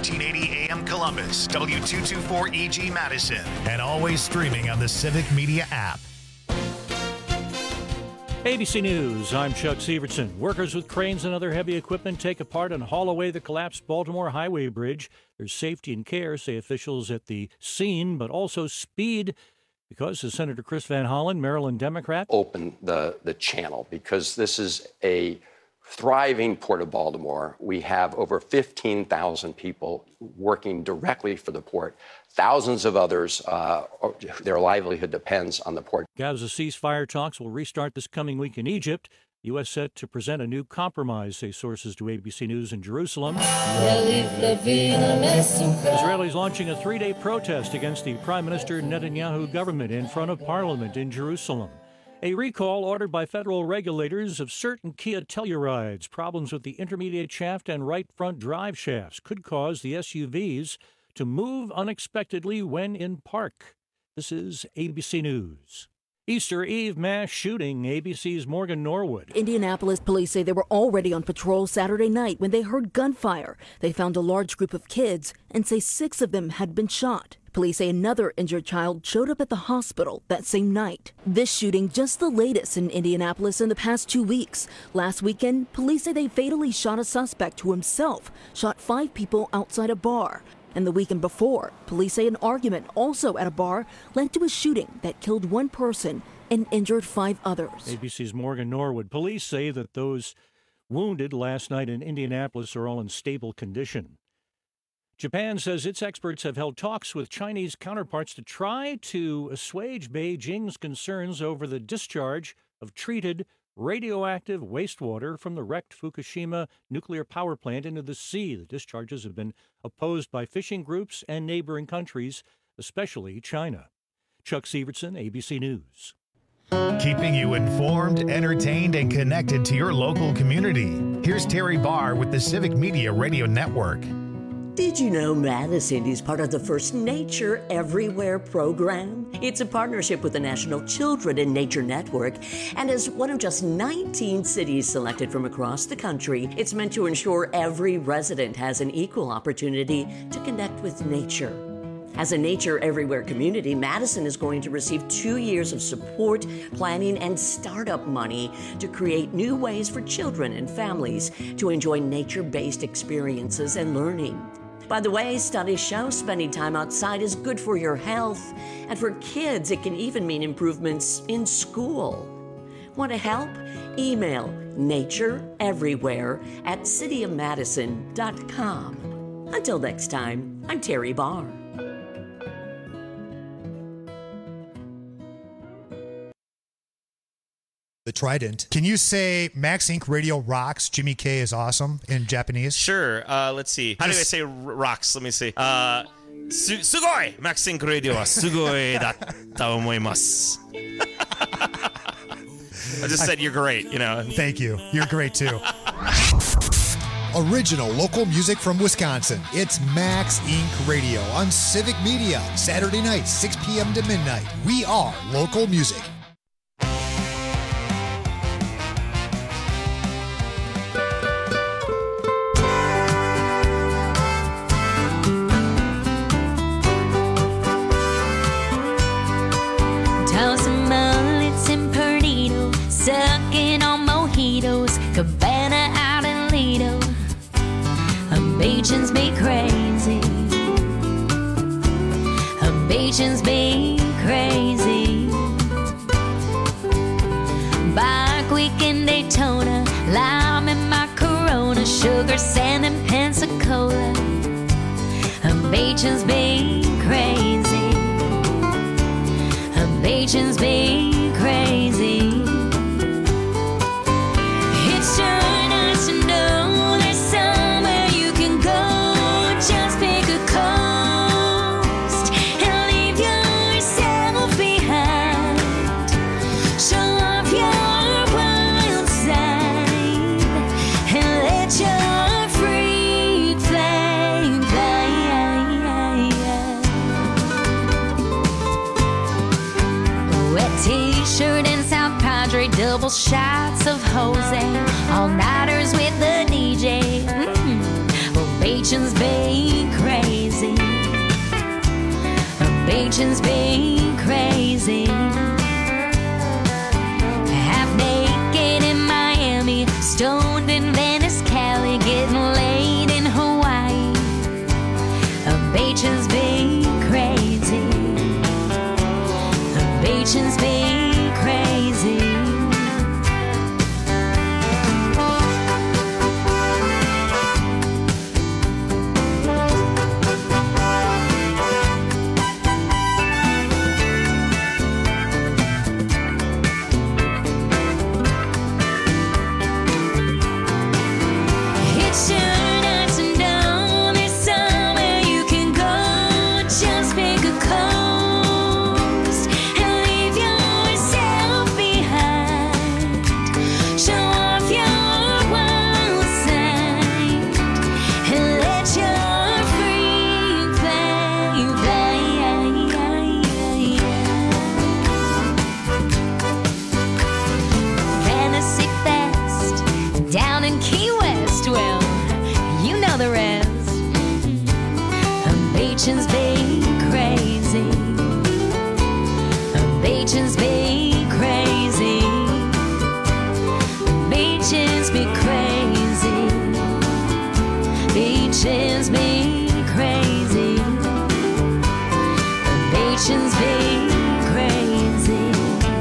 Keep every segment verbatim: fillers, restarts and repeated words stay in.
thirteen eighty A M Columbus, W two twenty-four E G Madison, and always streaming on the Civic Media app. A B C News, I'm Chuck Severson. Workers with cranes and other heavy equipment take apart and haul away the collapsed Baltimore Highway Bridge. There's safety and care, say officials at the scene, but also speed, because, as Senator Chris Van Hollen, Maryland Democrat, open the, the channel, because this is a thriving Port of Baltimore. We have over fifteen thousand people working directly for the port. Thousands of others, uh, their livelihood depends on the port. Gaza ceasefire talks will restart this coming week in Egypt. The U S set to present a new compromise, say sources to A B C News in Jerusalem. Israelis launching a three-day protest against the Prime Minister Netanyahu government in front of Parliament in Jerusalem. A recall ordered by federal regulators of certain Kia Tellurides. Problems with the intermediate shaft and right front drive shafts could cause the S U Vs to move unexpectedly when in park. This is A B C News. Easter Eve mass shooting, A B C's Morgan Norwood. Indianapolis police say they were already on patrol Saturday night when they heard gunfire. They found a large group of kids and say six of them had been shot. Police say another injured child showed up at the hospital that same night. This shooting just the latest in Indianapolis in the past two weeks. Last weekend, police say they fatally shot a suspect who himself shot five people outside a bar. And the weekend before, police say an argument also at a bar led to a shooting that killed one person and injured five others. A B C's Morgan Norwood. Police say that those wounded last night in Indianapolis are all in stable condition. Japan says its experts have held talks with Chinese counterparts to try to assuage Beijing's concerns over the discharge of treated radioactive wastewater from the wrecked Fukushima nuclear power plant into the sea. The discharges have been opposed by fishing groups and neighboring countries, especially China. Chuck Severson, A B C News. Keeping you informed, entertained, and connected to your local community. Here's Terry Barr with the Civic Media Radio Network. Did you know Madison is part of the first Nature Everywhere program? It's a partnership with the National Children in Nature Network, and as one of just nineteen cities selected from across the country, it's meant to ensure every resident has an equal opportunity to connect with nature. As a Nature Everywhere community, Madison is going to receive two years of support, planning, and startup money to create new ways for children and families to enjoy nature-based experiences and learning. By the way, studies show spending time outside is good for your health, and for kids, it can even mean improvements in school. Want to help? Email natureeverywhere at city of madison dot com. Until next time, I'm Terry Barr. The Trident. Can you say Max Incorporated Radio rocks, Jimmy K is awesome in Japanese? Sure. Uh, let's see. How Just, do I say r- rocks? Let me see. Uh, su- sugoi! Max Incorporated Radio wa sugoi datta omoimasu. I just said you're great, you know. Thank you. You're great, too. Original local music from Wisconsin. It's Max Incorporated Radio on Civic Media. Saturday night, six p.m. to midnight. We are local music. Sucking on mojitos, Cabana out in Lido. Habations be crazy. Habations be crazy. Bike week in Daytona, lime in my Corona, sugar sand in Pensacola. Habations be crazy. Habations be crazy. It's sure nice to know there's somewhere you can go. Just pick a coast and leave yourself behind. Show off your wild side and let your freak flame fly. Wet t-shirt and South Padre, double shots of Jose, all-nighters with the D J. Mm-hmm. Ovations be crazy. Beaches be crazy. Half naked in Miami, stoned in Venice, Cali, getting laid in Hawaii. Beaches be crazy. Beaches be crazy. Beaches be crazy. Beaches be crazy. Beaches be crazy. Beaches be crazy. Beaches be crazy.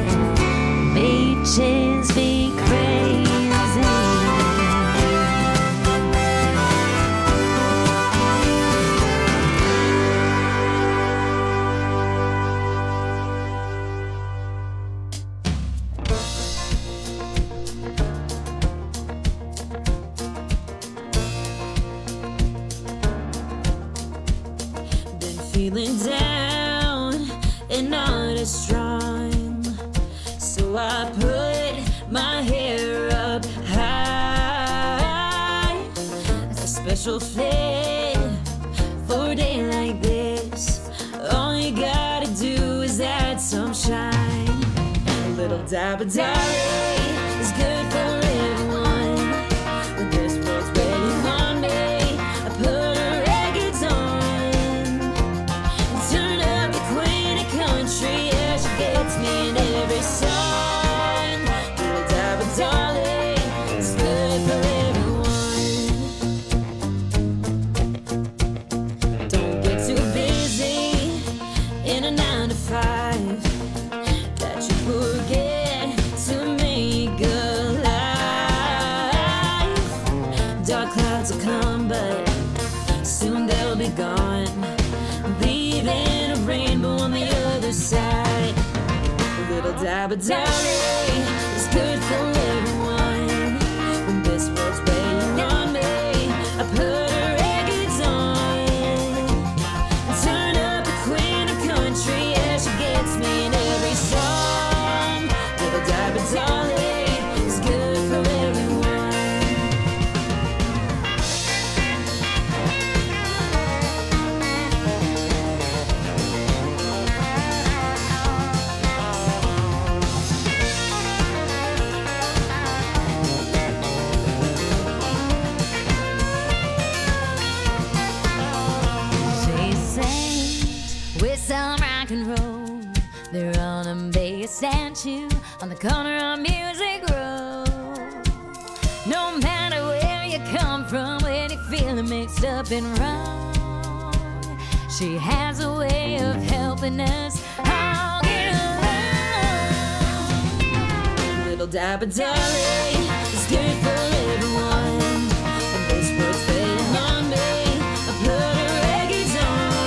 Beaches be crazy. Feeling down and not as strong, so I put my hair up high. A special fit for a day like this. All you gotta do is add some shine. A little dab of Dolly is good for everyone. When this world's waiting on me, I put a records on. Country, yeah, she gets me in every song. Little dab of Dolly, it's good for everyone. Don't get too busy in a nine to five that you forget to make a life. Dark clouds will come, but soon they'll be gone, leaving a rainbow on the other side. A little dab of Dolly is good for everyone. When this world's waiting on me, I put her records on. Turn up the queen of country, yeah, she gets me in every song. Little dab of Dolly is good for everyone. Some rock and roll. They're on a big statue on the corner of Music Road. No matter where you come from, when you're feeling mixed up and wrong, she has a way of helping us all get along. Little dab of Dolly is good for everyone. And this world's waiting on me, I put her records on.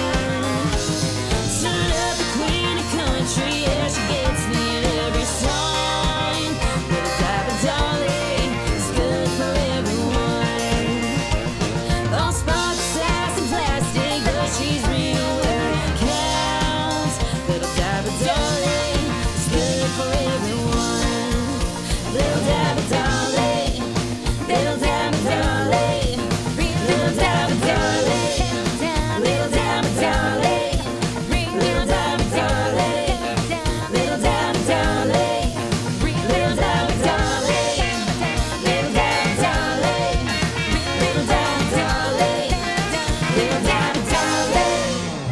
Country, yeah, she gets me in every song. Little dab of Dolly is good for everyone. All sparkles, sass, and plastic, but she's real where it counts. Little dab of Dolly is good for everyone. Little dab of Dolly.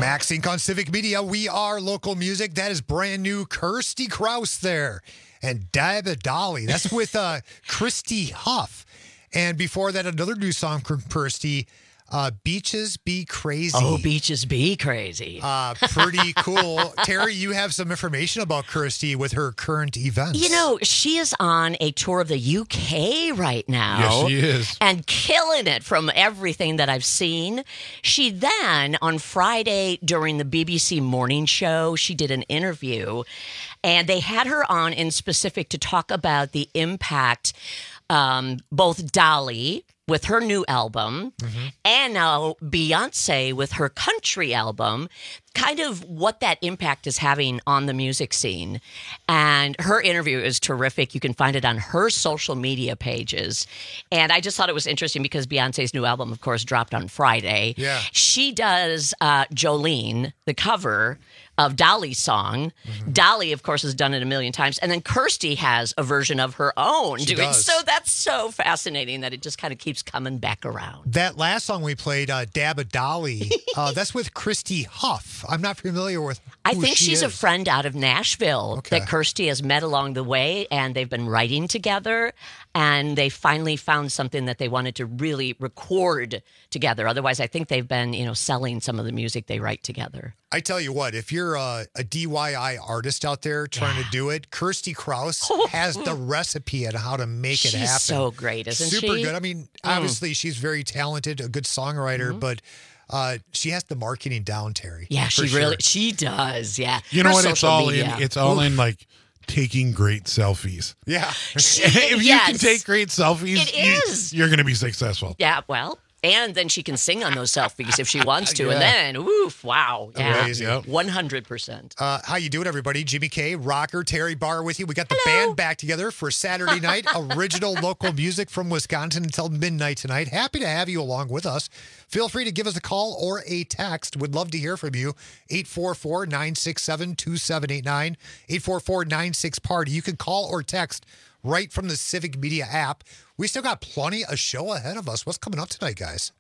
Max Inc on Civic Media. We are local music. That is brand new Kirsty Krause there. And Dabba Dolly. That's with uh, Christy Huff. And before that, another new song from Kirsty, uh, Beaches Be Crazy. Oh, Beaches Be Crazy. Uh, pretty cool. Terry, you have some information about Kirsty with her current events. You know, she is on a tour of the U K right now. Yes, she is. And killing it from everything that I've seen. She then, on Friday during the B B C morning show, she did an interview. And they had her on in specific to talk about the impact um, both Dolly with her new album mm-hmm. and now Beyonce with her country album, kind of what that impact is having on the music scene. And her interview is terrific. You can find it on her social media pages. And I just thought it was interesting because Beyonce's new album, of course, dropped on Friday. Yeah. She does uh, Jolene, the cover of Dolly's song. Mm-hmm. Dolly, of course, has done it a million times. And then Kirsty has a version of her own she doing. Does. So that's so fascinating that it just kind of keeps coming back around. That last song we played, uh, Dabba Dolly, uh, that's with Christy Huff. I'm not familiar with who I think she she's is. a friend out of Nashville Okay. that Kirsty has met along the way, and they've been writing together, and they finally found something that they wanted to really record together. Otherwise, I think they've been, you know, selling some of the music they write together. I tell you what, if you're a, a D I Y artist out there trying Yeah. to do it, Kirsty Krause has the recipe on how to make She's it happen. so great, isn't Super she? good. I mean, obviously she's very talented, a good songwriter, Mm-hmm. but uh, she has the marketing down, Terry. Yeah, for she sure. really, she does. Yeah. You know Her what? It's social all media. in. It's all Oof. in like taking great selfies. Yeah. If you Yes. can take great selfies, It you, is. you're going to be successful. Yeah, well, and then she can sing on those selfies if she wants to, Yeah. and then, oof, wow, yeah, Amazing. Yep. one hundred percent. Uh, how you doing, everybody? Jimmy K, Rocker, Terry Barr with you. We got the band back together for Saturday night. Original local music from Wisconsin until midnight tonight. Happy to have you along with us. Feel free to give us a call or a text. Would love to hear from you. eight four four, nine six seven, two seven eight nine. eight four four, nine six, party. You can call or text right from the Civic Media app. We still got plenty of show ahead of us. What's coming up tonight, guys?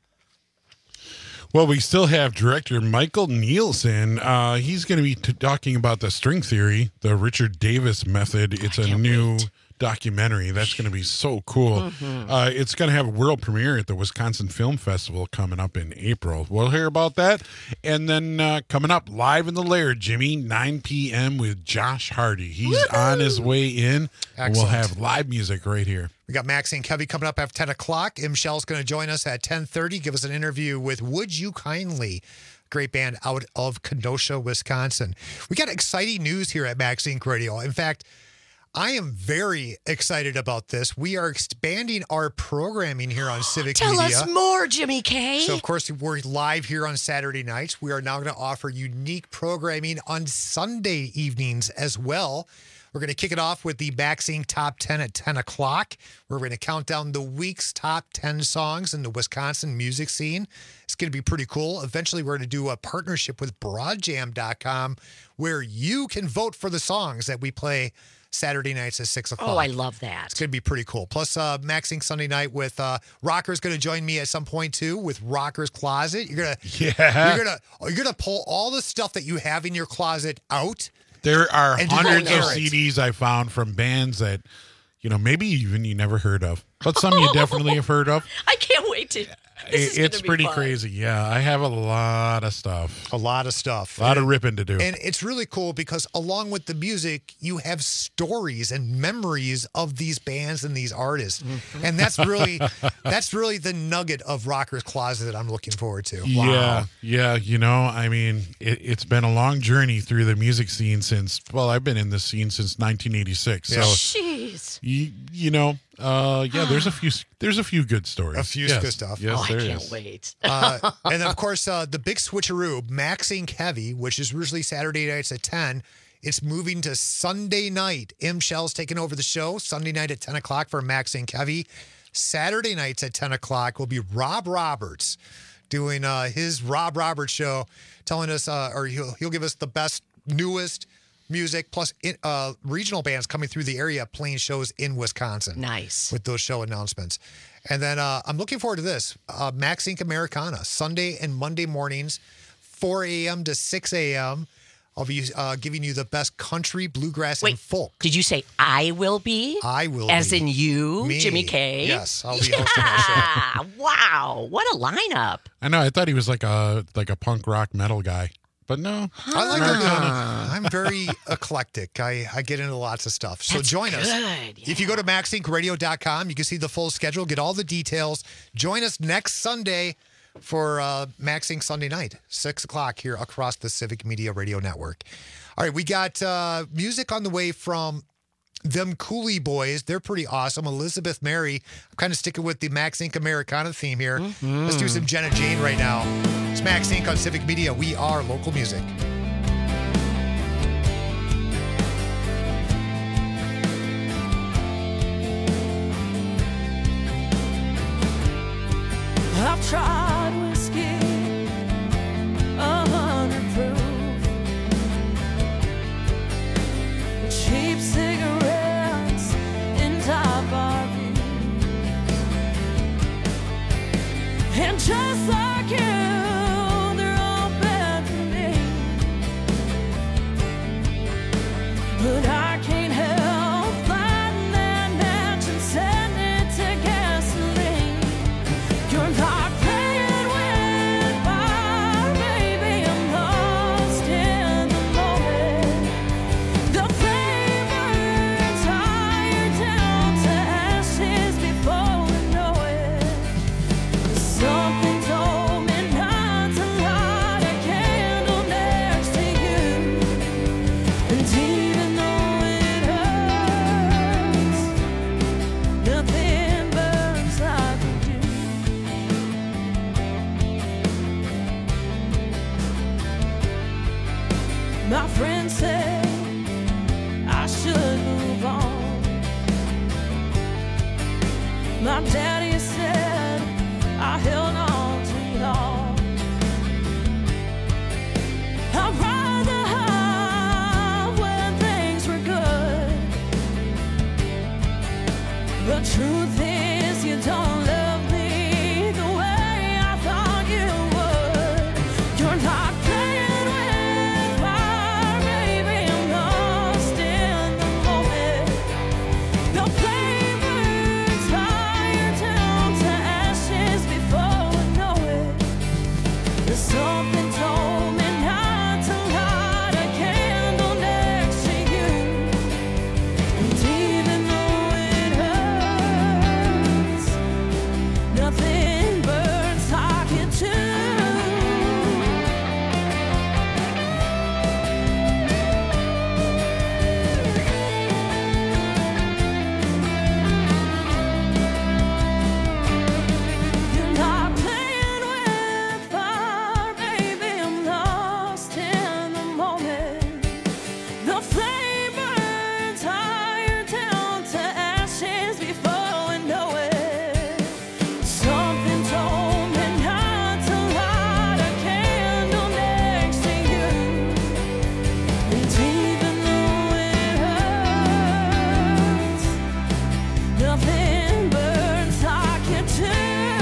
Well, we still have director Michael Nielsen. Uh, he's going to be t- talking about the string theory, the Richard Davis method. It's a new wait. documentary. That's going to be so cool. Mm-hmm. Uh, it's going to have a world premiere at the Wisconsin Film Festival coming up in April. We'll hear about that. And then uh, coming up live in the Lair, Jimmy, nine p.m. with Josh Hardy. He's Woo-hoo! on his way in. And we'll Excellent. have live music right here. We got Max and Kevy coming up at ten o'clock. M. Shell's going to join us at ten thirty, give us an interview with Would You Kindly, great band out of Kenosha, Wisconsin. We got exciting news here at Max Inc Radio. In fact, I am very excited about this. We are expanding our programming here on Civic Tell Media. us more, Jimmy K. So, of course, we're live here on Saturday nights. We are now going to offer unique programming on Sunday evenings as well. We're going to kick it off with the Max Inc Top ten at ten o'clock. We're going to count down the week's top ten songs in the Wisconsin music scene. It's going to be pretty cool. Eventually, we're going to do a partnership with broad jam dot com where you can vote for the songs that we play Saturday nights at six o'clock. Oh, I love that. It's going to be pretty cool. Plus, uh, Max Inc Sunday night with uh, Rocker's going to join me at some point too with Rocker's Closet. You're gonna, Yeah. you're gonna, you're gonna pull all the stuff that you have in your closet out. There are And just hundreds of air it. C Ds I found from bands that, you know, maybe even you never heard of, but some you definitely have heard of. I can't wait to. This is It's gonna be pretty fun. crazy. Yeah, I have a lot of stuff, A lot of stuff. a lot of ripping to do. And it's really cool because along with the music, you have stories and memories of these bands and these artists. Mm-hmm. And that's really that's really the nugget of Rocker's Closet that I'm looking forward to. Yeah, yeah. You know, I mean, it, it's been a long journey through the music scene since, well, I've been in the scene since nineteen eighty-six. Yeah. So, Jeez. you, you know, uh, yeah, there's a few, there's a few good stories. A few yes, good stuff. Yes, Oh, I there can't is. wait. Uh, and of course, uh, the big switcheroo, Max Inc Heavy, which is usually Saturday nights at ten. It's moving to Sunday night. M. Shell's taking over the show. Sunday night at ten o'clock for Max Inc Heavy. Saturday nights at ten o'clock will be Rob Roberts doing uh, his Rob Roberts show, telling us, uh, or he'll, he'll give us the best, newest music, plus uh, regional bands coming through the area playing shows in Wisconsin. Nice. With those show announcements. And then uh, I'm looking forward to this. Uh, Max Inc Americana, Sunday and Monday mornings, four a.m. to six a.m. I'll be uh, giving you the best country, bluegrass, Wait, and folk. Did you say I will be? I will As be. in you, Me. Jimmy K? Yes, I'll be hosting that show. Wow, what a lineup. I know. I thought he was like a like a punk rock metal guy, but no. I like no, it. no, no. I'm very eclectic. I, I get into lots of stuff. So That's join us. good, yeah. If you go to max inc radio dot com, you can see the full schedule, get all the details. Join us next Sunday for uh, Max Inc Sunday night, six o'clock here across the Civic Media Radio Network. All right, we got uh, music on the way from them Cooley Boys. They're pretty awesome. Elizabeth Mary. I'm kind of sticking with the Max Inc Americana theme here. Mm-hmm. Let's do some Jenna Jane right now. It's Max Inc on Civic Media. We are local music. I've tried whiskey, a hundred proof, cheap cigarettes in top R V, and just like you, they're all bad for me. But I can't help lighting that match and setting it to gasoline. You're not playing with fire, baby. I'm lost in the moment. The flame burns higher down to ashes before we know it. Something told me not to light a candle next to you. And even though it hurts, nothing burns like you do. My friend said I should move on. My daddy said I held on too long. I'd rather have when things were good. The truth is you don't love me the way I thought you would. You're not playing with fire, baby. I'm lost in the moment. The flame burns higher down to ashes before I know it. There's something told me not to light a candle next to you. And even though it hurts, nothing burns like it too. You're not playing with fire, baby. I'm lost in the moment. The flame burns higher down to ashes before I know it. Something told me not to light a candle next to you. And even though it hurts, nothing burns like it too.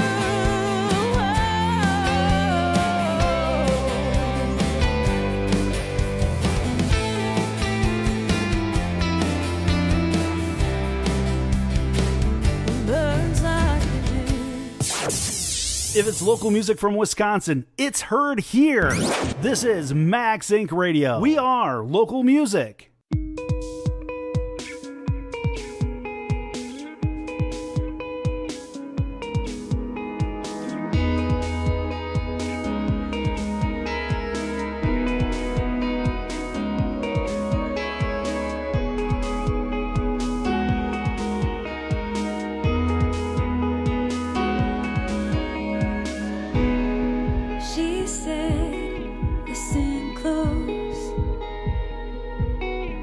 Burns like it do. If it's local music from Wisconsin, it's heard here. This is Max Inc Radio. We are local music. She said, listen close.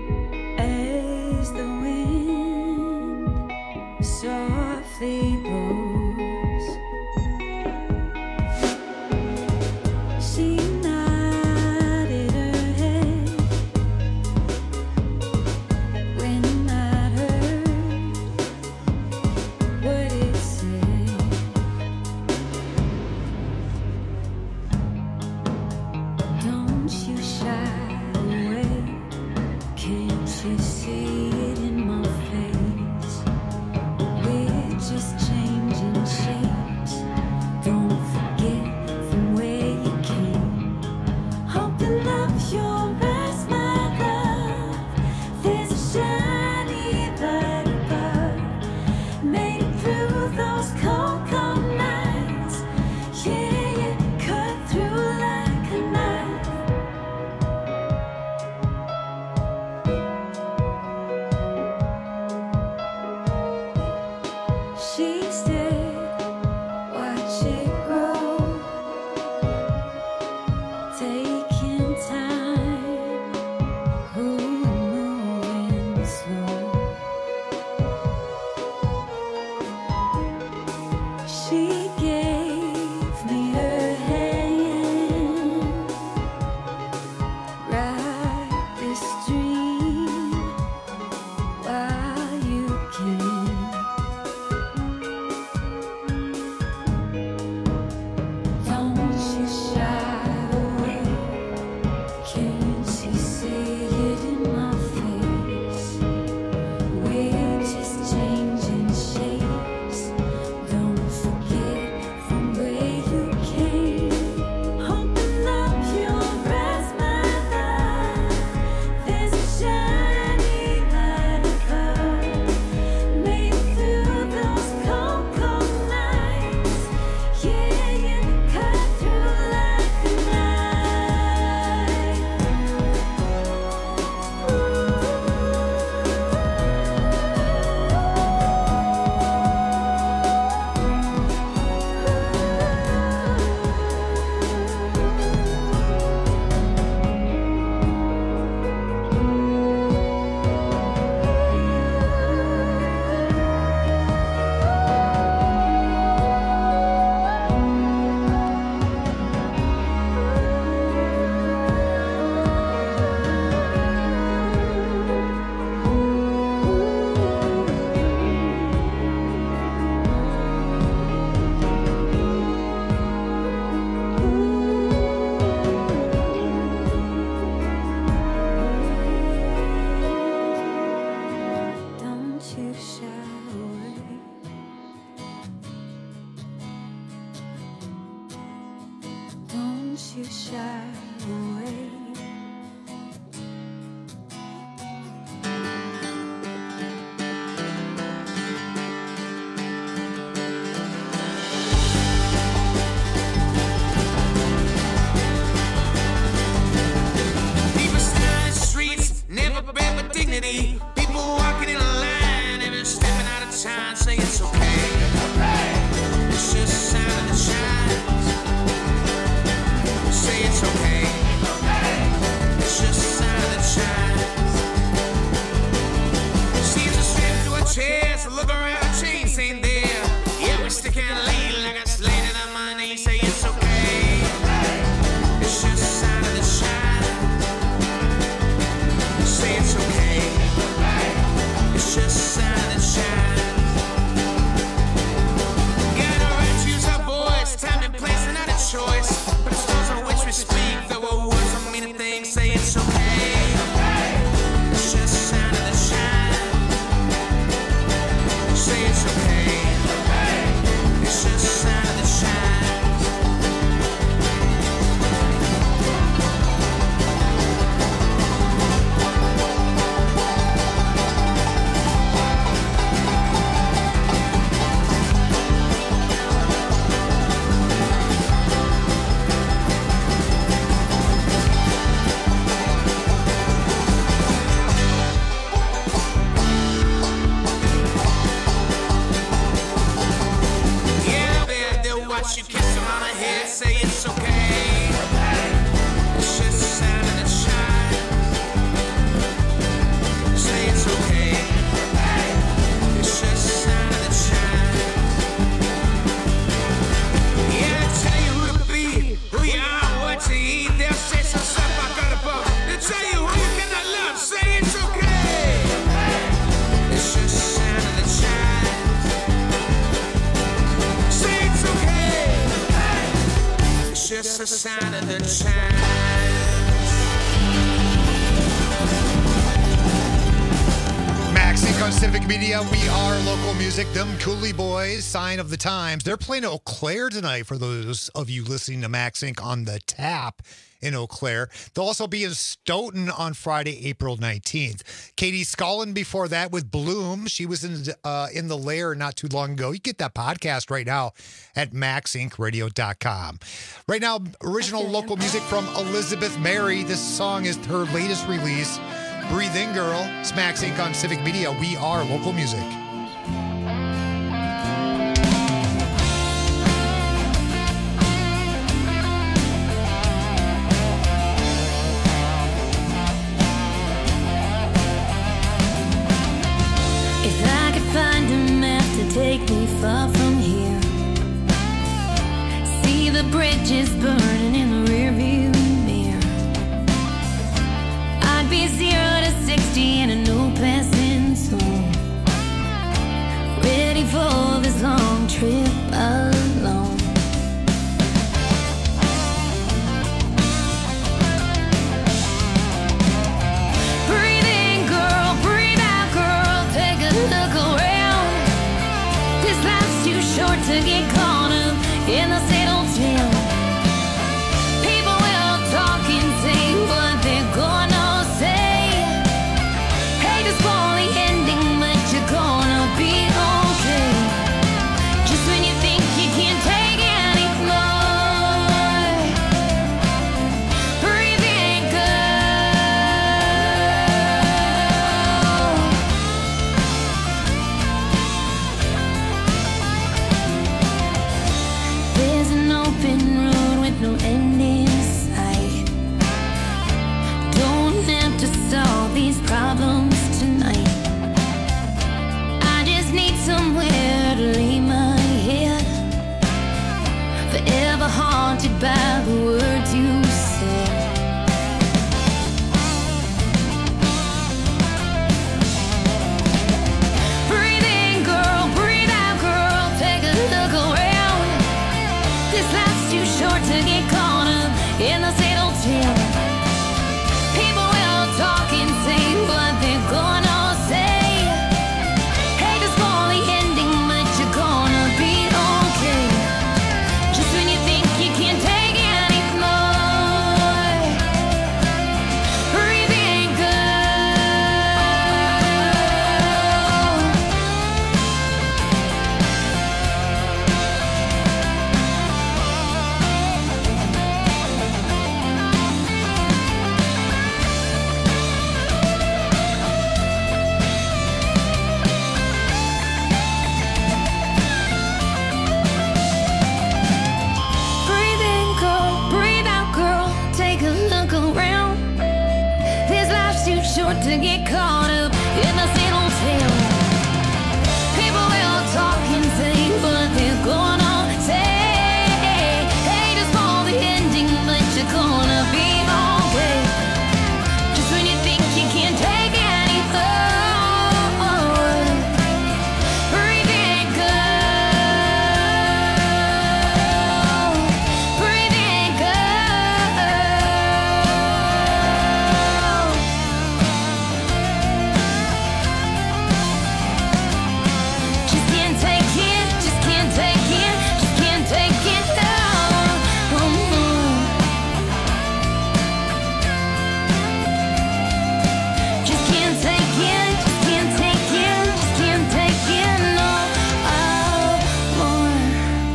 shy away. Can't you see it in my face? We're just changing shapes. Don't forget from where you came. Open up your eyes, my love. There's a shiny light above. Made it through those cold, cold nights. Yeah, you cut through like a knife. She said, watch it grow, taking time, ooh, moving slow. She gave me her hand, write this dream while you can. Don't you shy away. Can't you see it in my face? We're just changing shapes. Don't forget from where you came. Open up your eyes, my love. There's a shiny light above. Made it through those cold, cold nights. Yeah, you cut through like a knife. Don't you shy away. Don't you shy away. People standing in the streets, never been with dignity. People walking in a line, never stepping out of time, say it's okay. It's just a sign of the chimes. Say it's okay. It's just a sign of the chimes. Seems to slip through a chair, so look around, the chains ain't there. Yeah, we stick and lean like I slayed it on my knee, say it's okay. It's just a sign of the chimes. Say it's okay. It's just a sign of the chimes. Got a right to use our voice, time and place, and not a choice. But it's those on which we speak, though our words don't mean a thing. Say it's okay. It's just a sign of the chimes. Say it's okay. It's just a sign of the chimes. Yeah, babe, they'll watch you kiss them on the head, say it's okay. It's just a sign of the chimes. Say it's okay. It's just a sign of the chimes. Yeah, they'll tell you who to be, who you are, what to eat. They'll say some stuff I got above. They'll tell you who you cannot love, say it's okay. It's just a sign of the chimes. Say it's okay. It's just a sign of the chimes. on Civic Media. We are local music. Them Cooley Boys, sign of the times. They're playing Eau Claire tonight for those of you listening to Max Inc on the tap in Eau Claire. They'll also be in Stoughton on Friday, April nineteenth. Katie Scullin before that with Bloom. She was in, uh, in the Lair not too long ago. You get that podcast right now at max inc radio dot com. Right now, original local music from Elizabeth Mary. This song is her latest release. Breathe In Girl. It's Max Inc on Civic Media. We are local music. If I could find a map to take me far from here, see the bridges burning in the rearview mirror, I'd be zero to sixty in a no passing zone, ready for this long trip alone. Breathe in, girl, breathe out, girl, take a look around. This life's too short to get caught up in the same old town. People will talk and say what they're gonna say. Hate to spoil the ending, but you're gonna be okay. Just when you think you can't take anymore, breathe in, there's an open road with no end in sight. Don't have to solve these problems tonight. I just need somewhere to lay my head, forever haunted by the words you said. Breathe in, girl, breathe out, girl, take a look around. This life's too short to get caught up in the same old town. People will talk and say what they're gonna say. Hate to spoil the ending, but you're gonna be okay. Just when you think you can't take anymore, breathe in, breathe in, girl, breathe out, girl, take a look around. This life's too short to get caught up in the same old tale. People will talk and say what they're gonna say. Hate to spoil the ending, but you're gonna be okay. Just when you think you can't take anymore, breathe in, girl, breathe in, girl. Just can't take it, just can't take it, just can't take it now. Just can't take it, just can't take it, just can't take it no more.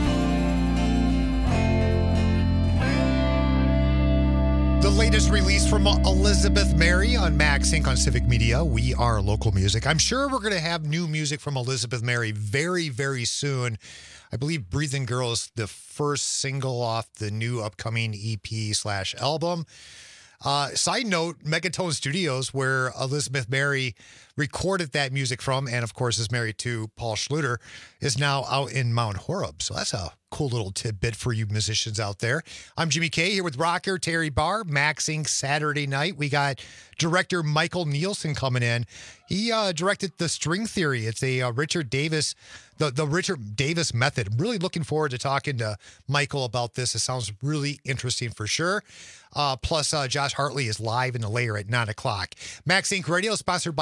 The latest release from Elizabeth Mary on Max Inc on Civic Media. We are local music. I'm sure we're going to have new music from Elizabeth Mary very, very soon. I believe Breathing Girl is the first single off the new upcoming E P slash album. Uh, side note, Megatone Studios, where Elizabeth Mary recorded that music from, and of course is married to Paul Schluter, is now out in Mount Horeb. So that's a cool little tidbit for you musicians out there. I'm Jimmy K here with rocker Terry Barr, Max Inc Saturday night. We got director Michael Nielsen coming in. He uh, directed The String Theory. It's a uh, Richard Davis, the, the Richard Davis method. I'm really looking forward to talking to Michael about this. It sounds really interesting for sure. Uh, plus, uh, Josh Hartley is live in the Lair at nine o'clock. Max Inc Radio is sponsored by White Curtain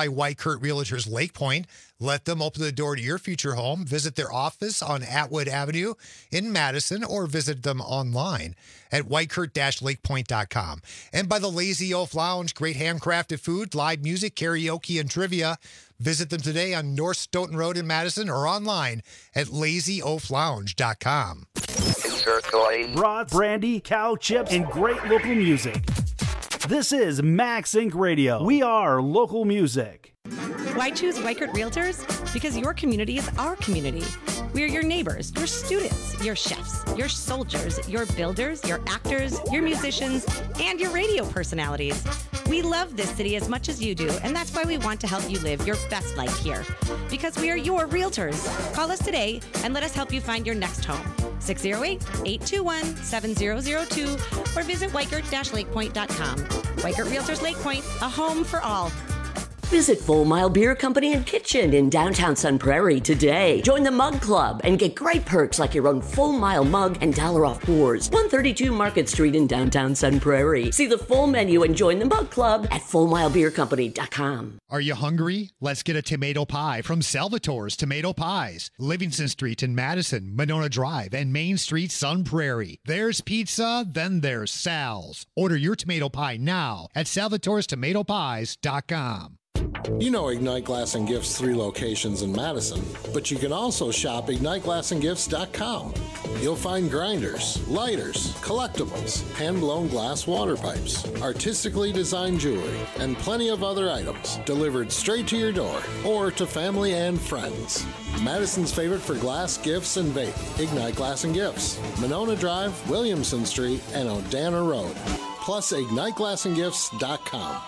Kurt Realtors Lake Point. Let them open the door to your future home. Visit their office on Atwood Avenue in Madison or visit them online at white kurt dash lake point dot com. And by the Lazy Oaf Lounge, great handcrafted food, live music, karaoke, and trivia. Visit them today on North Stoughton Road in Madison or online at lazy oaf lounge dot com. Brats, brandy, cow chips, and great local music. This is Max Inc Radio. We are local music. Why choose Weichert Realtors? Because your community is our community. We are your neighbors, your students, your chefs, your soldiers, your builders, your actors, your musicians, and your radio personalities. We love this city as much as you do, and that's why we want to help you live your best life here. Because we are your realtors. Call us today and let us help you find your next home. six oh eight, eight two one, seven oh oh two or visit weichert dash lake point dot com. Weichert Realtors Lake Point, a home for all. Visit Full Mile Beer Company and Kitchen in downtown Sun Prairie today. Join the Mug Club and get great perks like your own Full Mile mug and dollar off pours. one thirty-two Market Street in downtown Sun Prairie. See the full menu and join the Mug Club at full mile beer company dot com. Are you hungry? Let's get a tomato pie from Salvatore's Tomato Pies. Livingston Street in Madison, Monona Drive, and Main Street, Sun Prairie. There's pizza, then there's Sal's. Order your tomato pie now at salvatores tomato pies dot com. You know Ignite Glass and Gifts' three locations in Madison, but you can also shop ignite glass and gifts dot com. You'll find grinders, lighters, collectibles, hand-blown glass water pipes, artistically designed jewelry, and plenty of other items delivered straight to your door or to family and friends. Madison's favorite for glass, gifts, and vape, Ignite Glass and Gifts, Monona Drive, Williamson Street, and Odana Road. Plus ignite glass and gifts dot com.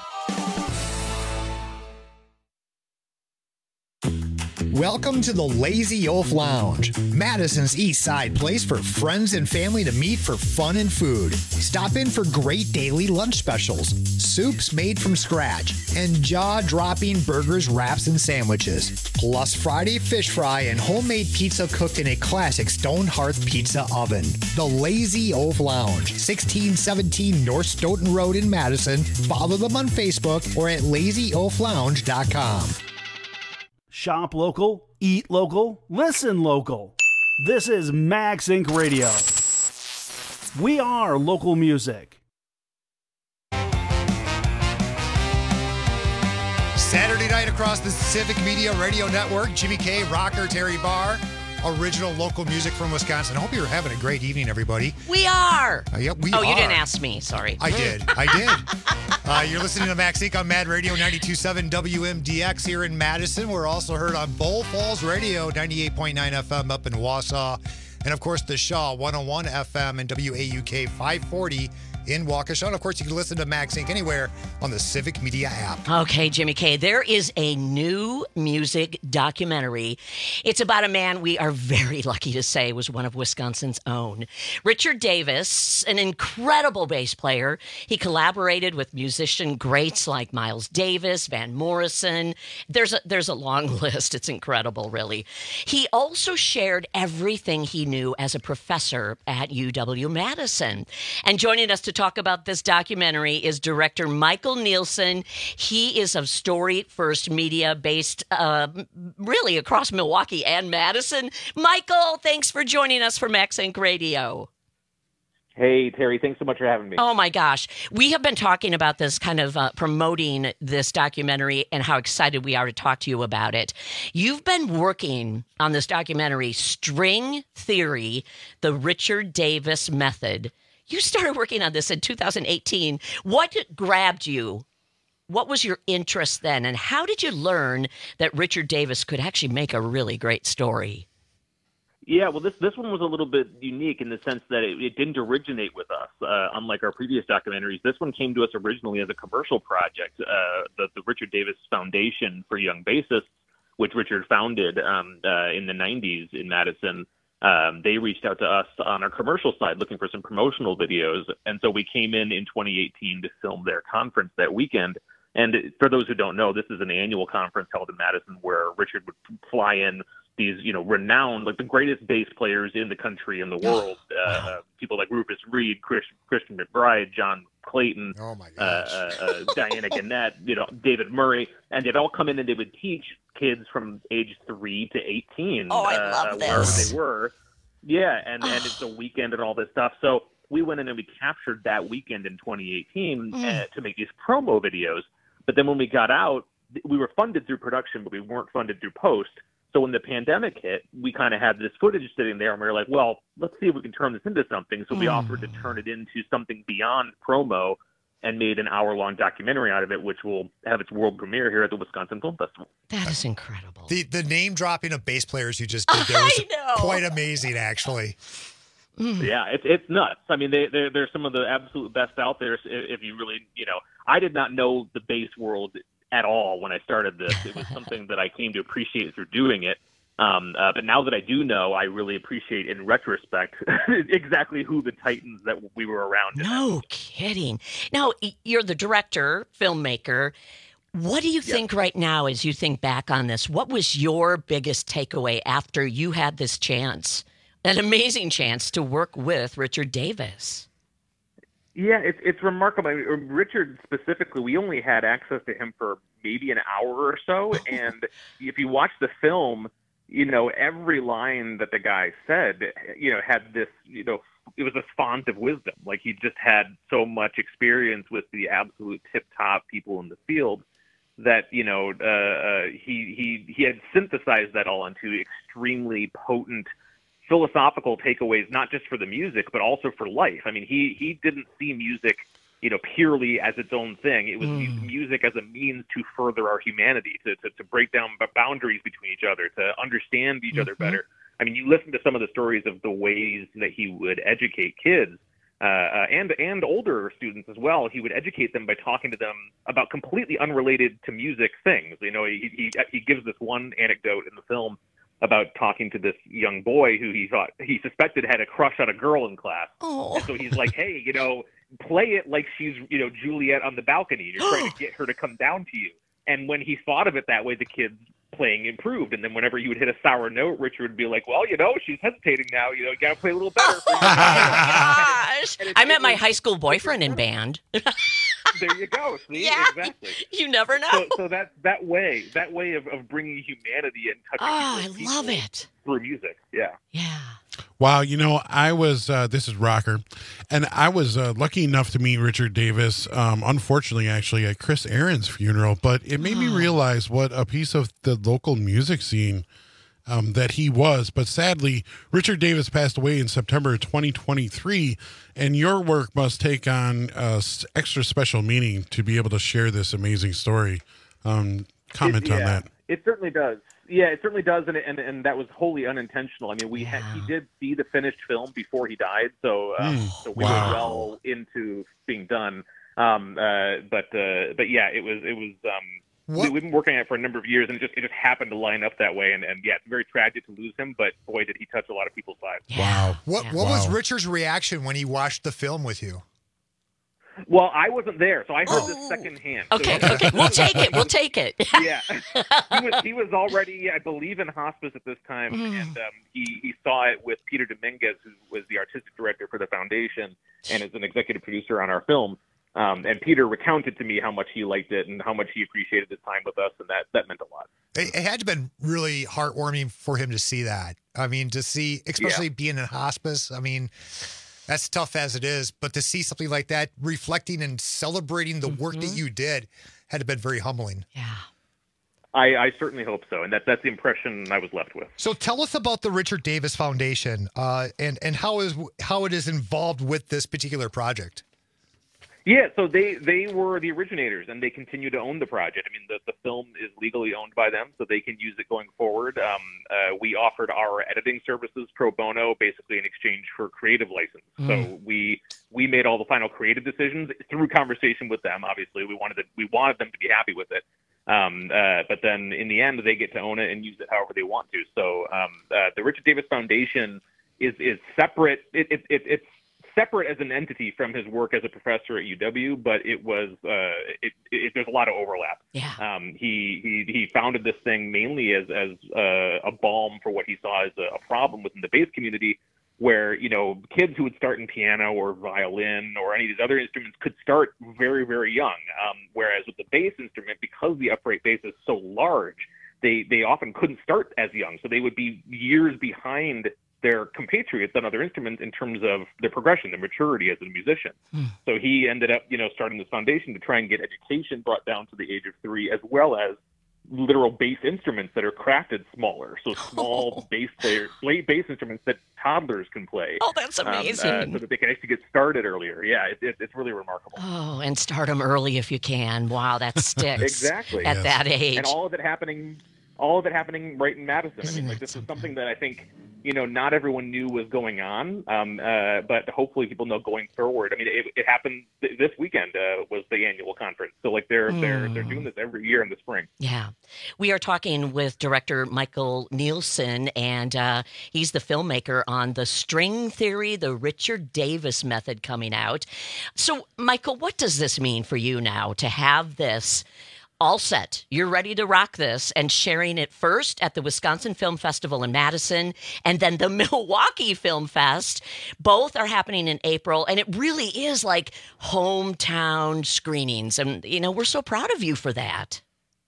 Welcome to the Lazy Oaf Lounge, Madison's East Side place for friends and family to meet for fun and food. Stop in for great daily lunch specials, soups made from scratch, and jaw-dropping burgers, wraps, and sandwiches. Plus Friday fish fry and homemade pizza cooked in a classic stone hearth pizza oven. The Lazy Oaf Lounge, sixteen seventeen North Stoughton Road in Madison. Follow them on Facebook or at lazy oaf lounge dot com. Shop local, eat local, listen local. This is Max Inc Radio. We are local music. Saturday night across the Civic Media Radio Network, Jimmy K, Rocker, Terry Barr, original local music from Wisconsin. I hope you're having a great evening, everybody. We are. Uh, yeah, we oh, are. you didn't ask me. Sorry. I did. I did. uh, you're listening to Max Inc on Mad Radio ninety-two point seven W M D X here in Madison. We're also heard on Bull Falls Radio ninety-eight point nine F M up in Wausau. And, of course, the Shaw one oh one F M and W A U K five forty in Waukesha. And, of course, you can listen to Max Inc anywhere on the Civic Media app. Okay, Jimmy K, there is a new music documentary. It's about a man we are very lucky to say was one of Wisconsin's own. Richard Davis, an incredible bass player. He collaborated with musician greats like Miles Davis, Van Morrison. There's a, there's a long list. It's incredible, really. He also shared everything he knew as a professor at U W-Madison. And joining us to talk about this documentary is director Michael Nielsen. He is of Story First Media, based uh, really across Milwaukee and Madison. Michael, thanks for joining us for Max Inc Radio. Hey, Terry, thanks so much for having me. Oh, my gosh. We have been talking about this, kind of uh, promoting this documentary and how excited we are to talk to you about it. You've been working on this documentary, String Theory, the Richard Davis Method. You started working on this in two thousand eighteen. What grabbed you? What was your interest then? And how did you learn that Richard Davis could actually make a really great story? Yeah, well, this this one was a little bit unique in the sense that it, it didn't originate with us. Uh, unlike our previous documentaries, this one came to us originally as a commercial project. Uh, the, the Richard Davis Foundation for Young Bassists, which Richard founded um, uh, in the nineties in Madison, Um, they reached out to us on our commercial side looking for some promotional videos. And so we came in in twenty eighteen to film their conference that weekend. And for those who don't know, this is an annual conference held in Madison where Richard would fly in these, you know, renowned, like the greatest bass players in the country and the world. Uh, uh, people like Rufus Reed, Chris, Christian McBride, John Clayton, oh my uh, uh, uh, Diana Gannett, you know, David Murray, and they'd all come in and they would teach kids from age three to eighteen. Oh, I uh, love wherever this. they were. Yeah, and, and it's a weekend and all this stuff. So we went in and we captured that weekend in twenty eighteen Mm. uh, to make these promo videos. But then when we got out, we were funded through production, but we weren't funded through post. So when the pandemic hit, we kind of had this footage sitting there, and we were like, well, let's see if we can turn this into something. So we Mm. offered to turn it into something beyond promo and made an hour-long documentary out of it, which will have its world premiere here at the Wisconsin Film Festival. That is incredible. The the name dropping of bass players you just did there was quite amazing, actually. Yeah, it's it's nuts. I mean, they they're, they're some of the absolute best out there. If if you really, you know, I did not know the bass world at all when I started this. It was something that I came to appreciate through doing it. Um, uh, but now that I do know, I really appreciate in retrospect exactly who the titans that we were around. No kidding. Now, y- you're the director, filmmaker. What do you think right now as you think back on this? What was your biggest takeaway after you had this chance, an amazing chance to work with Richard Davis? Yeah, it's it's remarkable. I mean, Richard specifically, we only had access to him for maybe an hour or so, and if you watch the film, you know, every line that the guy said, you know, had this, you know, it was a font of wisdom. Like, he just had so much experience with the absolute tip-top people in the field that, you know, uh, uh, he he he had synthesized that all into extremely potent philosophical takeaways, not just for the music, but also for life. I mean, he he didn't see music, you know, purely as its own thing. It was Mm. music as a means to further our humanity, to, to, to break down b- boundaries between each other, to understand each other Mhm. better. I mean, you listen to some of the stories of the ways that he would educate kids, uh, uh, and and older students as well. He would educate them by talking to them about completely unrelated to music things. You know, he he, he gives this one anecdote in the film about talking to this young boy who he thought he suspected had a crush on a girl in class. Oh. And so he's like, hey, you know, play it like she's, you know, Juliet on the balcony. You're trying to get her to come down to you. And when he thought of it that way, the kid's playing improved. And then whenever you would hit a sour note, Richard would be like, well, you know, she's hesitating now. You know, you got to play a little better. For you. Gosh, I met my high school boyfriend in band. There you go. See, Yeah. exactly. You never know. So, so that that way, that way of, of bringing humanity and touching Oh, I people's love people it. through music. Yeah. Wow, you know, I was, uh, this is Rocker, and I was uh, lucky enough to meet Richard Davis, um, unfortunately, actually, at Chris Aaron's funeral, but it made me realize what a piece of the local music scene um, that he was. But sadly, Richard Davis passed away in September of twenty twenty-three, and your work must take on uh, s- extra special meaning to be able to share this amazing story. Um, comment It- on yeah, that. It certainly does. Yeah, it certainly does, and and, and that was wholly unintentional. I mean, we had, he did see the finished film before he died, so um, Mm, so we wow. were well into being done. Um, uh, but uh, but yeah, it was it was. Um, we, we've been working on it for a number of years, and it just it just happened to line up that way. And, and yeah, it's very tragic to lose him, but boy, did he touch a lot of people's lives. Wow. What what was Richard's reaction when he watched the film with you? Well, I wasn't there, so I heard this secondhand. So- Okay, okay, we'll take it. We'll take it. yeah, he was he was already, I believe, in hospice at this time, Mm. and um, he he saw it with Peter Dominguez, who was the artistic director for the foundation and is an executive producer on our film. Um, and Peter recounted to me how much he liked it and how much he appreciated his time with us, and that that meant a lot. It, it had to have been really heartwarming for him to see that. I mean, to see, especially Yeah. being in hospice. I mean, that's tough as it is, but to see something like that, reflecting and celebrating the work that you did, had to have been very humbling. I, I certainly hope so, and that that's the impression I was left with. So tell us about the Richard Davis Foundation uh, and and how is how it is involved with this particular project. Yeah, so they, they were the originators, and they continue to own the project. I mean, the, the film is legally owned by them, so they can use it going forward. Um, uh, we offered our editing services pro bono, basically in exchange for creative license. Mm. So we we made all the final creative decisions through conversation with them. Obviously, we wanted to, we wanted them to be happy with it. Um, uh, but then in the end, they get to own it and use it however they want to. So um, uh, the Richard Davis Foundation is is separate. It, it, it, it's separate as an entity from his work as a professor at U W, but it was uh, it, it, there's a lot of overlap. Yeah. Um, he he he founded this thing mainly as as uh, a balm for what he saw as a, a problem within the bass community, where, you know, kids who would start in piano or violin or any of these other instruments could start very, very young. Um, whereas with the bass instrument, because the upright bass is so large, they, they often couldn't start as young. So they would be years behind their compatriots on other instruments in terms of their progression, their maturity as a musician. Hmm. So he ended up, you know, starting this foundation to try and get education brought down to the age of three, as well as literal bass instruments that are crafted smaller. So small Oh. bass player, play bass instruments that toddlers can play. Oh, that's amazing. Um, uh, so that they can actually get started earlier. Yeah, it, it, it's really remarkable. Oh, and start them early if you can. Wow, that sticks. Exactly. At that age. And all of it happening, all of it happening right in Madison. I mean, like this is something that I think, you know, not everyone knew was going on, um, uh, but hopefully people know going forward. I mean, it, it happened th- this weekend uh, was the annual conference. So like they're they're they're doing this every year in the spring. Yeah. We are talking with director Michael Nielsen, and uh, he's the filmmaker on The String Theory, the Richard Davis Method coming out. So, Michael, what does this mean for you now to have this all set? You're ready to rock this, and sharing it first at the Wisconsin Film Festival in Madison and then the Milwaukee Film Fest. Both are happening in April, and it really is like hometown screenings. And, you know, we're so proud of you for that.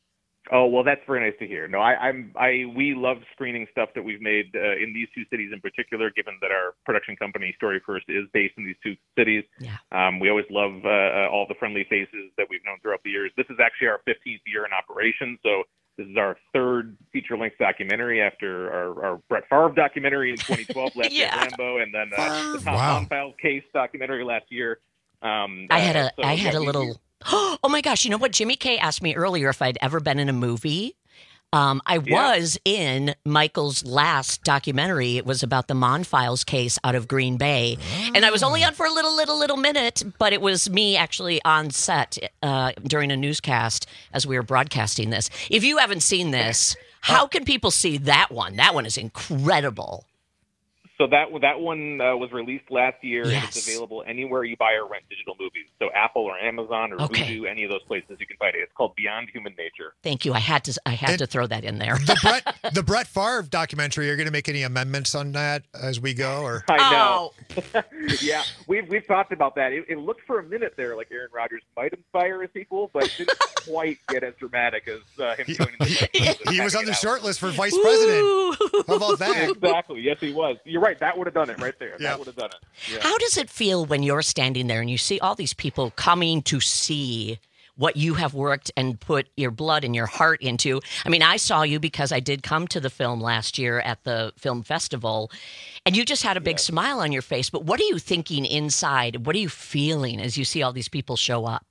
Oh, well, that's very nice to hear. No, I, I'm, I, we love screening stuff that we've made uh, in these two cities in particular, given that our production company, Story First, is based in these two cities. Yeah. Um, we always love uh, all the friendly faces that we've known throughout the years. This is actually our fifteenth year in operation, so this is our third feature-length documentary after our, our Brett Favre documentary in twenty twelve, last year, Yeah. Rambo, and then uh, the Tom Wow. Bond Files case documentary last year. Um, I had uh, a, so, I had yeah, a we- little. Oh my gosh! You know what? Jimmy K asked me earlier if I'd ever been in a movie. Um, I Yeah. was in Michael's last documentary. It was about the Mon Files case out of Green Bay, and I was only on for a little, little, little minute. But it was me actually on set uh, during a newscast as we were broadcasting this. If you haven't seen this, how can people see that one? That one is incredible. So that that one uh, was released last year, and Yes. it's available anywhere you buy or rent digital movies. So Apple or Amazon or Okay. Vudu, any of those places you can find it. It's called Beyond Human Nature. Thank you. I had to. I had And to throw that in there. The Brett the Brett Favre documentary. Are you going to make any amendments on that as we go? Or I Oh. know. yeah, we've we've talked about that. It, it looked for a minute there like Aaron Rodgers might inspire a sequel, but it didn't quite get as dramatic as uh, him joining the he was on the short list for vice president. How about that? Exactly. Yes, he was. You're right. That would have done it right there. Yeah. That would have done it. Yeah. How does it feel when you're standing there and you see all these people coming to see what you have worked and put your blood and your heart into? I mean, I saw you because I did come to the film last year at the film festival, and you just had a big smile on your face. But what are you thinking inside? What are you feeling as you see all these people show up?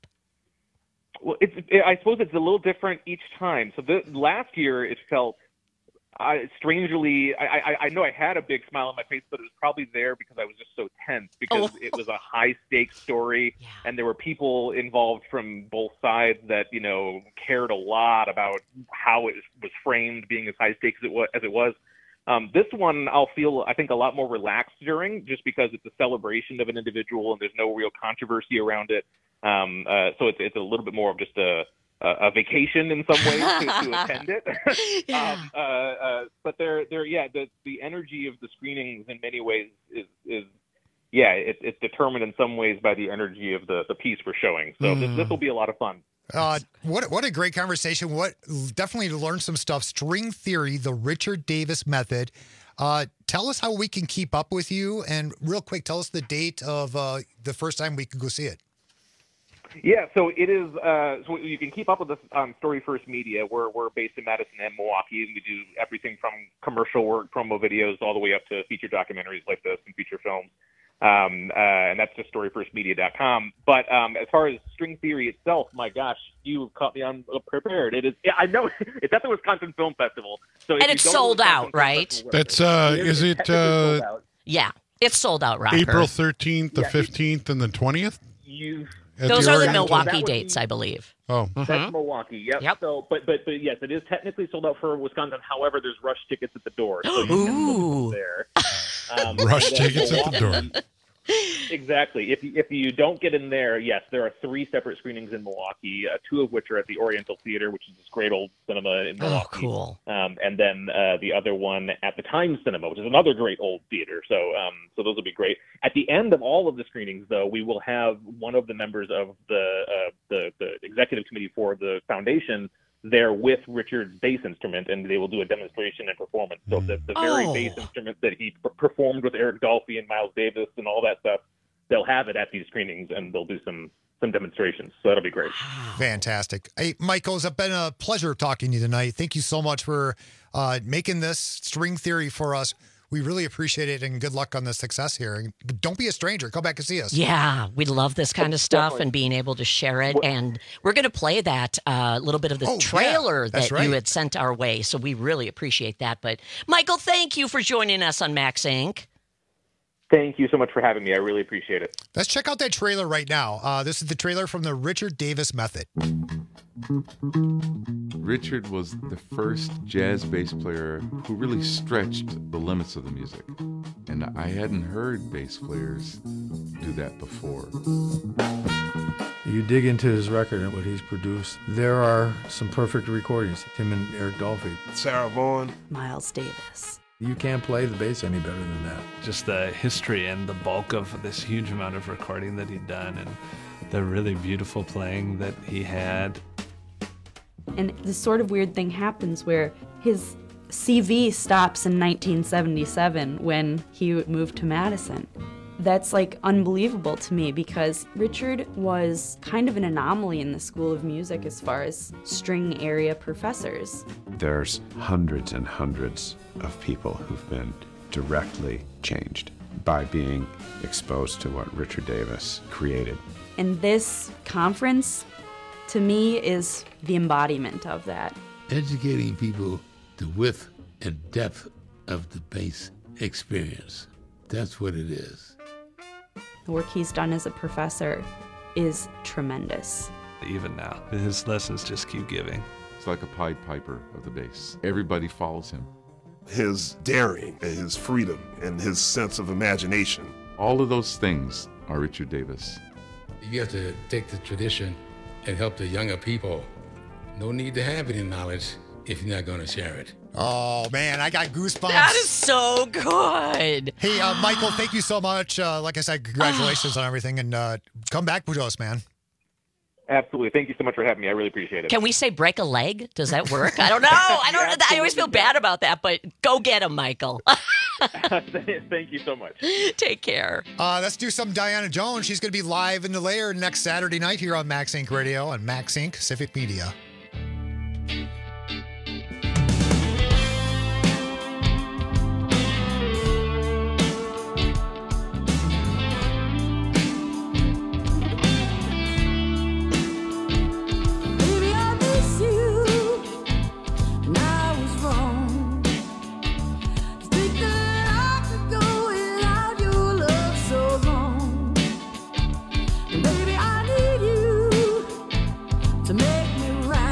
Well, it's. It, I suppose it's a little different each time. So the last year, it felt uh, strangely. I, I, I know I had a big smile on my face, but it was probably there because I was just so tense because Oh. it was a high stakes story, Yeah. and there were people involved from both sides that you know cared a lot about how it was framed, being as high stakes as it was. As it was. Um, this one, I'll feel, I think, a lot more relaxed during, just because it's a celebration of an individual and there's no real controversy around it. Um, uh, so it's it's a little bit more of just a a, a vacation in some ways to, to attend it. Yeah. um, uh, uh, but they're they're yeah the the energy of the screenings in many ways is is yeah it, it's determined in some ways by the energy of the the piece we're showing. So this this will be a lot of fun. Uh, what what a great conversation! What definitely learned some stuff. String Theory, the Richard Davis Method. Uh, tell us how we can keep up with you, and real quick, tell us the date of uh, the first time we can go see it. Yeah, so it is. Uh, so you can keep up with us on Story First Media. We're we're based in Madison and Milwaukee, and we do everything from commercial work, promo videos, all the way up to feature documentaries like this and feature films. Um, uh, and that's just story first media dot com. But um, as far as String Theory itself, my gosh, you caught me unprepared. It is. Yeah, I know it's at the Wisconsin Film Festival, so if And you it's go to sold Wisconsin out, Film right? Festival, That's uh, it is it technically sold uh, out. Yeah, it's sold out, Rocker. April thirteenth, the Yeah, it- fifteenth, and the twentieth? You Those are the Oriental- Milwaukee that would be- dates, I believe. Oh, That's Milwaukee. Yep. Yep. So, but but but yes, it is technically sold out for Wisconsin. However, there's rush tickets at the door. So you can Ooh. look there. Um, Rush and then tickets at the door. Milwaukee- Exactly. If you, if you don't get in there, yes, there are three separate screenings in Milwaukee, uh, two of which are at the Oriental Theater, which is this great old cinema in Milwaukee. Oh, cool. Um, and then uh, the other one at the Times Cinema, which is another great old theater. So um, so those will be great. At the end of all of the screenings, though, we will have one of the members of the uh, the, the executive committee for the foundation there with Richard's bass instrument, and they will do a demonstration and performance. So the, the very Oh. bass instrument that he p- performed with Eric Dolphy and Miles Davis and all that stuff, they'll have it at these screenings, and they'll do some some demonstrations. So that'll be great. Fantastic. Hey, Michael, it's been a pleasure talking to you tonight. Thank you so much for uh, making this string theory for us. We really appreciate it, and good luck on the success here. And don't be a stranger. Come back and see us. Yeah, we love this kind of stuff and being able to share it. And we're going to play that uh, little bit of the Oh, yeah, trailer that's that right. you had sent our way. So we really appreciate that. But Michael, thank you for joining us on Max Incorporated. Thank you so much for having me. I really appreciate it. Let's check out that trailer right now. Uh, this is the trailer from the Richard Davis Method. Richard was the first jazz bass player who really stretched the limits of the music. And I hadn't heard bass players do that before. You dig into his record and what he's produced, there are some perfect recordings. Him and Eric Dolphy. Sarah Vaughan. Miles Davis. You can't play the bass any better than that. Just the history and the bulk of this huge amount of recording that he'd done and the really beautiful playing that he had. And this sort of weird thing happens where his C V stops in nineteen seventy-seven when he moved to Madison. That's like unbelievable to me because Richard was kind of an anomaly in the School of Music as far as string area professors. There's hundreds and hundreds of people who've been directly changed by being exposed to what Richard Davis created. And this conference, to me, is the embodiment of that. Educating people the width and depth of the bass experience. That's what it is. The work he's done as a professor is tremendous. Even now, his lessons just keep giving. It's like a Pied Piper of the bass. Everybody follows him. His daring and his freedom and his sense of imagination. All of those things are Richard Davis. You have to take the tradition and help the younger people. No need to have any knowledge if you're not going to share it. Oh, man, I got goosebumps. That is so good. Hey, uh, Michael, thank you so much. Uh, like I said, congratulations on everything, and uh, come back with us, man. Absolutely. Thank you so much for having me. I really appreciate it. Can we say break a leg? Does that work? I don't know. I don't. I always feel bad about that, but go get him, Michael. Thank you so much. Take care. Uh, let's do some Diana Jones. She's going to be live in the layer next Saturday night here on Max Inc Radio and Max Inc Civic Media. Baby, I miss you, and I was wrong to think that I could go without your love so long. And baby, I need you to make me right.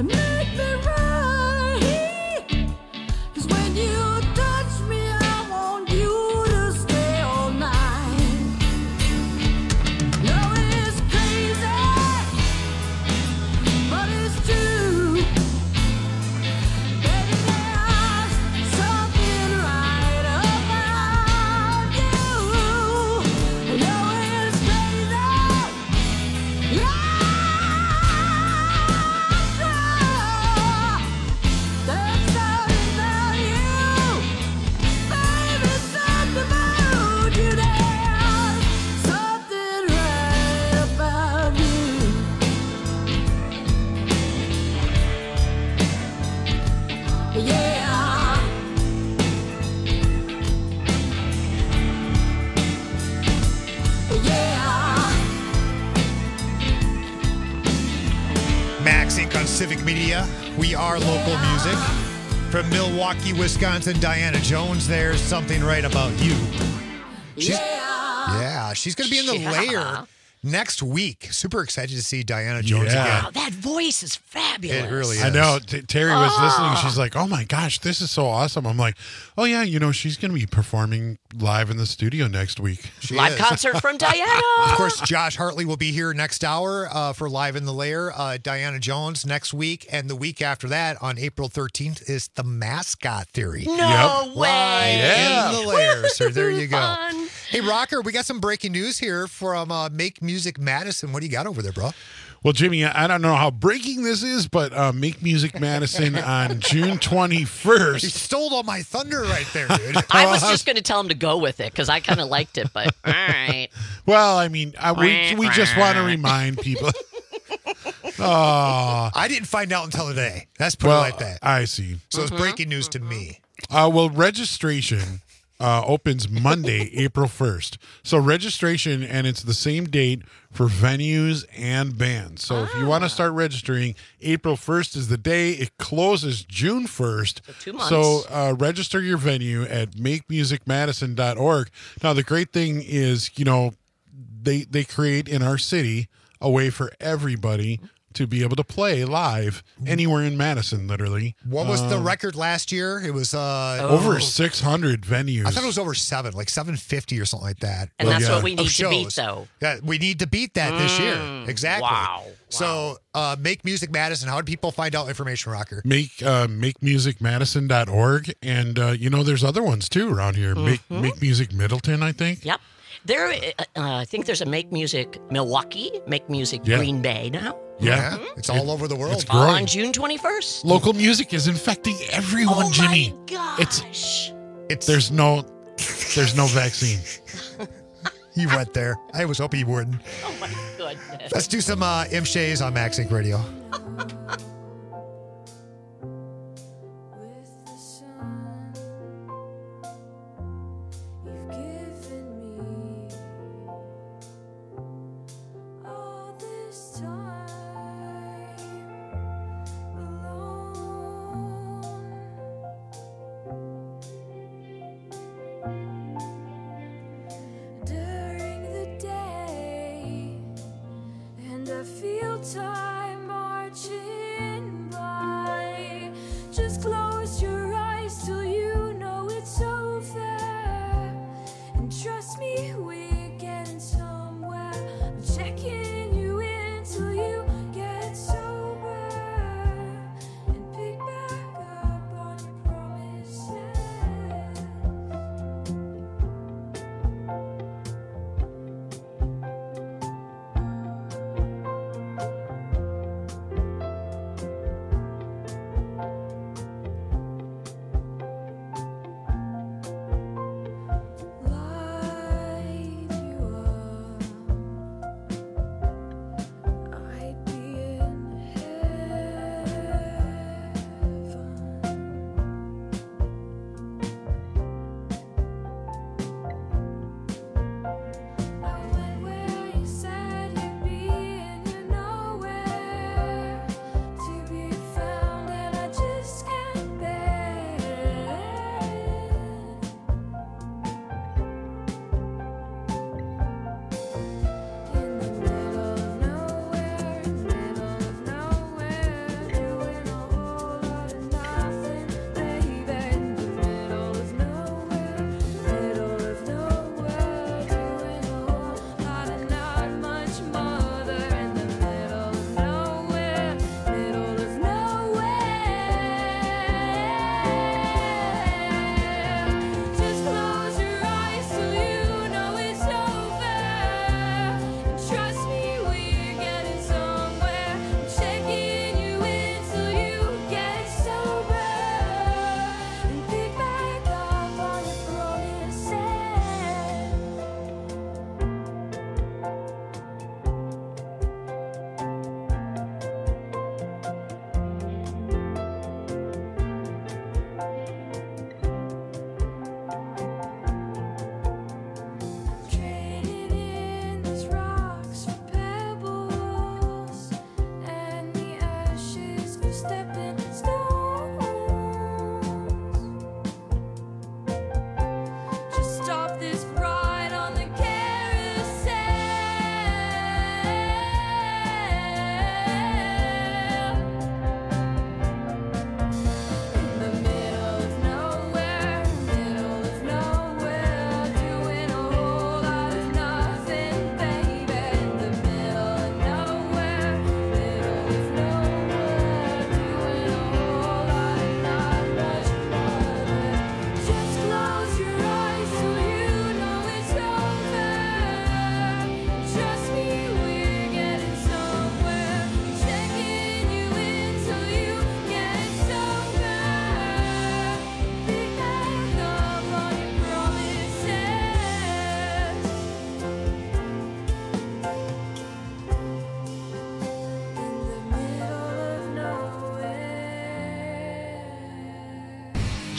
to make me right. 'Cause when you touch me, I want you to stay all night. No, it's crazy, but it's true. Baby, there's something right about you. No, it's crazy. Yeah. There's something about you. Baby, something about you. There's something right about you. Yeah. Yeah. Max Inc on Civic Media. We are local music. From Milwaukee, Wisconsin, Diana Jones. There's something right about you. She's, yeah, she's going to be in the Yeah. layer next week. Super excited to see Diana Jones Yeah. again. Wow, that voice is fabulous. It really is. I know. T- Terry was Ah. listening. She's like, "Oh my gosh, this is so awesome!" I'm like, "Oh yeah, you know, she's going to be performing live in the studio next week." She Live is. concert from Diana. Of course, Josh Hartley will be here next hour uh, for Live in the Lair. Uh, Diana Jones next week. And the week after that, on April thirteenth, is the Mascot Theory. No Yep. way. Live Yeah. in the Lair. So there you go. Fun. Hey, Rocker, we got some breaking news here from uh, Make Music Madison. What do you got over there, bro? Well, Jimmy, I don't know how breaking this is, but uh, Make Music Madison on June You twenty-first. stole all my thunder right there, dude. I was just going to tell him to go with it because I kind of liked it, but all right. Well, I mean, I, we we just want to remind people. Oh, I didn't find out until today. That's put well, it like that. I see. So it's breaking news to me. Uh, well, registration uh, opens Monday, April first. So registration, and it's the same date for venues and bands. So if you want to start registering, April first is the day. It closes June first. So two months. So uh, register your venue at make music madison dot org. Now, the great thing is, you know, they they create in our city a way for everybody to be able to play live anywhere in Madison, literally. What was the Um, record last year? It was uh, Over six hundred venues. I thought it was over seven, like seven fifty or something like that. And that's yeah. what we Of need to beat, shows. though. Yeah, we need to beat that this year. Mm, Exactly. wow, So, uh, Make Music Madison. How do people find out information, Rocker? Make uh, make music madison dot org, and uh, you know there's other ones too around here. Make Make Music Middleton, I think. Yep. There, uh, I think there's a Make Music Milwaukee, Make Music Yeah. Green Bay now. Yeah, It's all over the world. It's All growing. on June twenty-first. Local music is infecting everyone, Oh Jimmy. my gosh. It's It's there's no there's no vaccine. You went there. I was hoping you wouldn't. Oh my goodness. Let's do some uh, M Shays on Max Inc Radio. With the sun you've given me all this time alone during the day, and I feel time marching by. Just close your eyes till you know it's over, and trust me, we're getting somewhere. I'm checking you in till you get sober, and pick back up on your promises.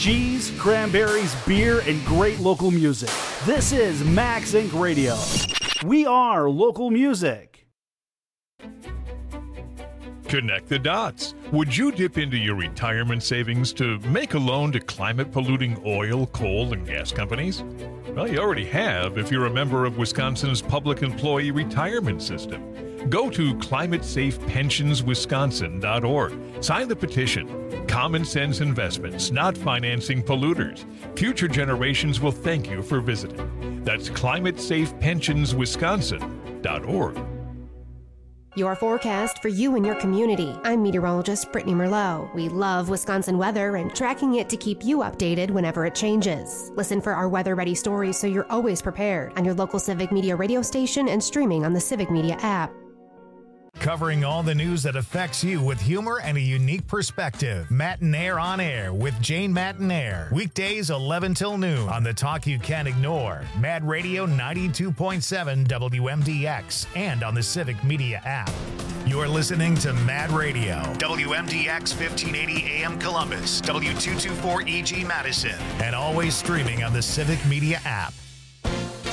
cheese, cranberries, beer, and great local music. This is Max Incorporated. Radio. We are local music. Connect the dots. Would you dip into your retirement savings to make a loan to climate-polluting oil, coal, and gas companies? Well, you already have if you're a member of Wisconsin's Public Employee Retirement System. Go to climate safe pensions wisconsin dot org. Sign the petition. Common sense investments, not financing polluters. Future generations will thank you for visiting. That's climate safe pensions wisconsin dot org. Your forecast for you and your community. I'm meteorologist Brittany Merlot. We love Wisconsin weather and tracking it to keep you updated whenever it changes. Listen for our weather-ready stories so you're always prepared on your local Civic Media radio station and streaming on the Civic Media app. Covering all the news that affects you with humor and a unique perspective. Matinaire on Air with Jane Matinaire. Weekdays eleven till noon on the talk you can't ignore. Mad Radio ninety-two point seven W M D X and on the Civic Media app. You're listening to Mad Radio. W M D X fifteen eighty A M Columbus. W two twenty-four E G Madison. And always streaming on the Civic Media app.